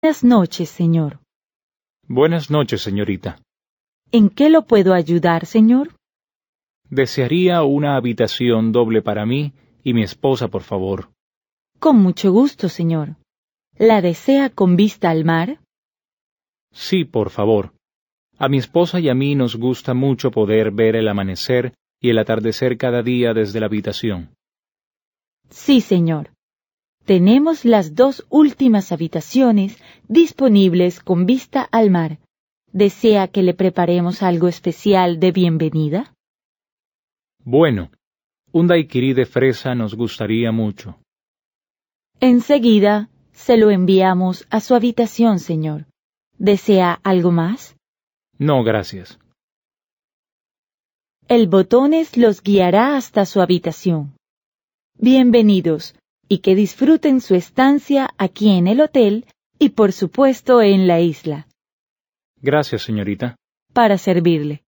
Buenas noches, señor. Buenas noches, señorita. ¿En qué lo puedo ayudar, señor? Desearía una habitación doble para mí y mi esposa, por favor. Con mucho gusto, señor. ¿La desea con vista al mar? Sí, por favor. A mi esposa y a mí nos gusta mucho poder ver el amanecer y el atardecer cada día desde la habitación. Sí, señor. Tenemos las 2 últimas habitaciones disponibles con vista al mar. ¿Desea que le preparemos algo especial de bienvenida? Bueno, un daiquiri de fresa nos gustaría mucho. Enseguida se lo enviamos a su habitación, señor. ¿Desea algo más? No, gracias. El botones los guiará hasta su habitación. Bienvenidos y que disfruten su estancia aquí en el hotel y por supuesto en la isla. Gracias, señorita. Para servirle.